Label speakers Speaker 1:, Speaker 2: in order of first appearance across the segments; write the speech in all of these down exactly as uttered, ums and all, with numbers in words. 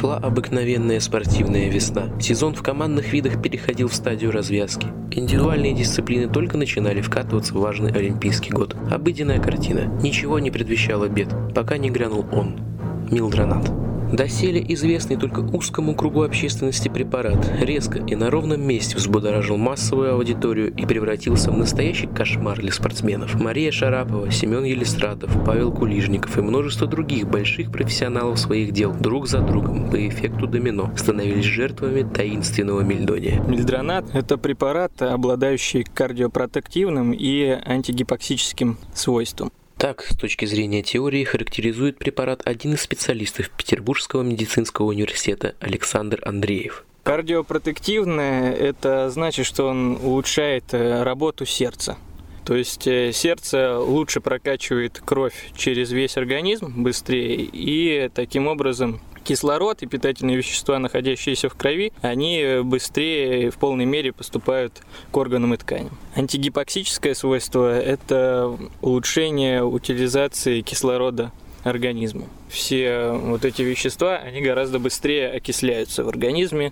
Speaker 1: Шла обыкновенная спортивная весна. Сезон в командных видах переходил в стадию развязки. Индивидуальные дисциплины только начинали вкатываться в важный Олимпийский год. Обыденная картина. Ничего не предвещало бед, пока не грянул он – Милдронат. Доселе известный только узкому кругу общественности препарат резко и на ровном месте взбудоражил массовую аудиторию и превратился в настоящий кошмар для спортсменов. Мария Шарапова, Семен Елистратов, Павел Кулижников и множество других больших профессионалов своих дел друг за другом по эффекту домино становились жертвами таинственного мельдония.
Speaker 2: Милдронат – это препарат, обладающий кардиопротективным и антигипоксическим свойством.
Speaker 1: Так, с точки зрения теории, характеризует препарат один из специалистов Петербургского медицинского университета Александр Андреев.
Speaker 2: Кардиопротективное – это значит, что он улучшает работу сердца. То есть сердце лучше прокачивает кровь через весь организм быстрее, и таким образом кислород и питательные вещества, находящиеся в крови, они быстрее в полной мере поступают к органам и тканям. Антигипоксическое свойство – это улучшение утилизации кислорода организму. Все вот эти вещества, они гораздо быстрее окисляются в организме,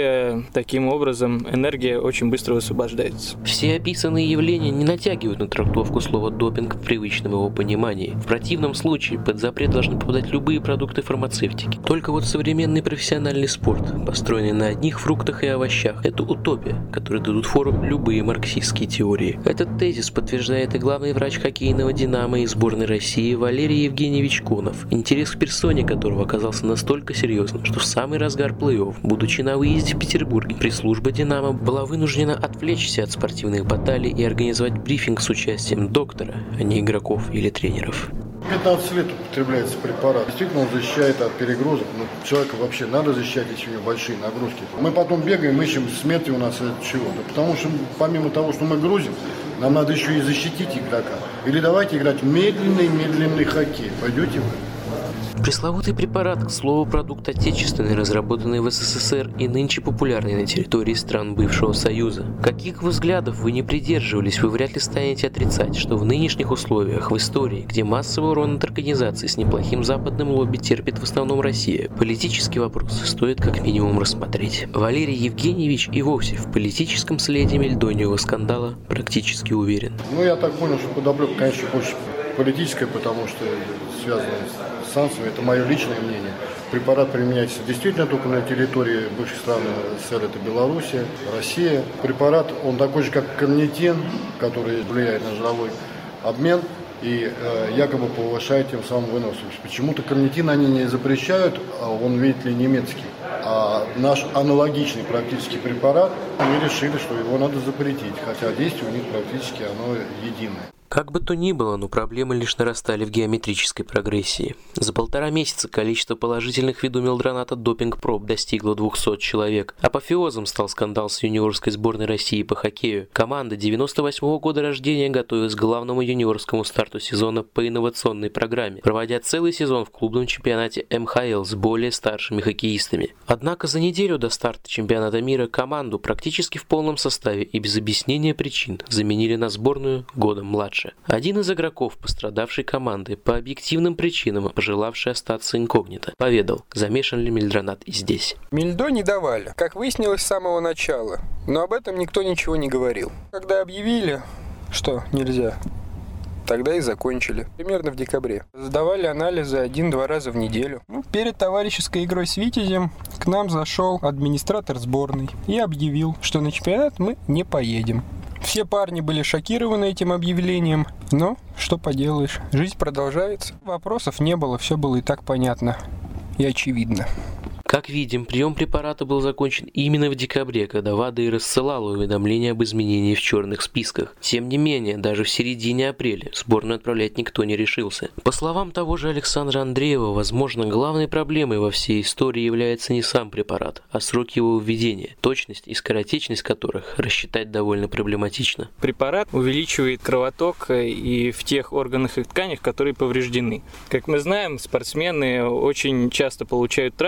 Speaker 2: и таким образом энергия очень быстро высвобождается.
Speaker 1: Все описанные явления не натягивают на трактовку слова «допинг» в привычном его понимании. В противном случае под запрет должны попадать любые продукты фармацевтики. Только вот современный профессиональный спорт, построенный на одних фруктах и овощах, это утопия, которой дадут фору любые марксистские теории. Этот тезис подтверждает и главный врач хоккейного «Динамо» и сборной России Валерий Евгеньевич Конов, интерес к персоне которого оказался настолько серьезным, что в самый разгар плей-офф, будучи на выезде в Петербурге, пресс-служба «Динамо» была вынуждена отвлечься от спортивных баталий и организовать брифинг с участием доктора, а не игроков или тренеров.
Speaker 3: пятнадцать лет употребляется препарат. Действительно, он защищает от перегрузок. Ну, человека вообще надо защищать, если у него большие нагрузки. Мы потом бегаем, ищем смерти у нас от чего? Да потому что помимо того, что мы грузим, нам надо еще и защитить игрока. Или давайте играть в медленный-медленный хоккей. Пойдете вы?
Speaker 1: Пресловутый препарат, к слову, продукт отечественный, разработанный в СССР и нынче популярный на территории стран бывшего Союза. Каких взглядов вы не придерживались, вы вряд ли станете отрицать, что в нынешних условиях, в истории, где массовый урон от организаций с неплохим западным лобби терпит в основном Россия, политический вопрос стоит как минимум рассмотреть. Валерий Евгеньевич и вовсе в политическом следе мельдониевого скандала практически уверен.
Speaker 3: Ну, я так понял, что подоплека, конечно, больше политическая, потому что связано с санкциями. Это мое личное мнение. Препарат применяется действительно только на территории бывших стран СССР, это Белоруссия, Россия. Препарат, он такой же, как карнитин, который влияет на жировой обмен и э, якобы повышает тем самым выносливость. Почему-то карнитин они не запрещают, а он, видите ли, немецкий. А наш аналогичный практически препарат, они решили, что его надо запретить, хотя действие у них практически оно единое.
Speaker 1: Как бы то ни было, но проблемы лишь нарастали в геометрической прогрессии. За полтора месяца количество положительных ввиду милдроната допинг-проб достигло двухсот человек. Апофеозом стал скандал с юниорской сборной России по хоккею. Команда девяносто восьмого года рождения готовилась к главному юниорскому старту сезона по инновационной программе, проводя целый сезон в клубном чемпионате эм ха эл с более старшими хоккеистами. Однако за неделю до старта чемпионата мира команду практически в полном составе и без объяснения причин заменили на сборную годом младше. Один из игроков пострадавшей команды, по объективным причинам пожелавший остаться инкогнито, поведал, замешан ли милдронат и здесь.
Speaker 4: Мельдо не давали, как выяснилось с самого начала, но об этом никто ничего не говорил. Когда объявили, что нельзя, тогда и закончили. Примерно в декабре. Сдавали анализы один-два раза в неделю. Ну, перед товарищеской игрой с Витязем к нам зашел администратор сборной и объявил, что на чемпионат мы не поедем. Все парни были шокированы этим объявлением, но что поделаешь, жизнь продолжается. Вопросов не было, все было и так понятно и очевидно.
Speaker 1: Как видим, прием препарата был закончен именно в декабре, когда ВАДА и рассылала уведомления об изменении в черных списках. Тем не менее, даже в середине апреля сборную отправлять никто не решился. По словам того же Александра Андреева, возможно, главной проблемой во всей истории является не сам препарат, а сроки его введения, точность и скоротечность которых рассчитать довольно проблематично.
Speaker 2: Препарат увеличивает кровоток и в тех органах и тканях, которые повреждены. Как мы знаем, спортсмены очень часто получают травмы,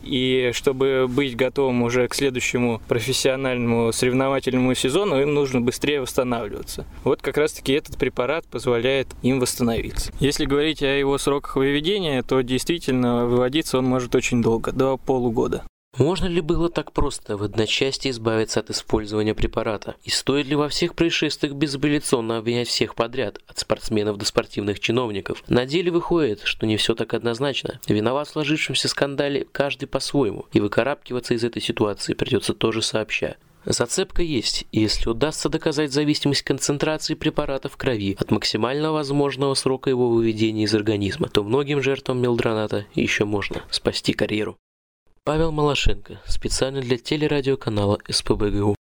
Speaker 2: И чтобы быть готовым уже к следующему профессиональному соревновательному сезону, им нужно быстрее восстанавливаться. Вот как раз-таки этот препарат позволяет им восстановиться. Если говорить о его сроках выведения, то действительно выводиться он может очень долго, до полугода.
Speaker 1: Можно ли было так просто в одночасье избавиться от использования препарата? И стоит ли во всех происшествиях безапелляционно обвинять всех подряд, от спортсменов до спортивных чиновников? На деле выходит, что не все так однозначно. Виноват в сложившемся скандале каждый по-своему, и выкарабкиваться из этой ситуации придется тоже сообща. Зацепка есть, и если удастся доказать зависимость концентрации препарата в крови от максимально возможного срока его выведения из организма, то многим жертвам мелдроната еще можно спасти карьеру. Павел Малашенко, специально для телерадиоканала СПбГУ.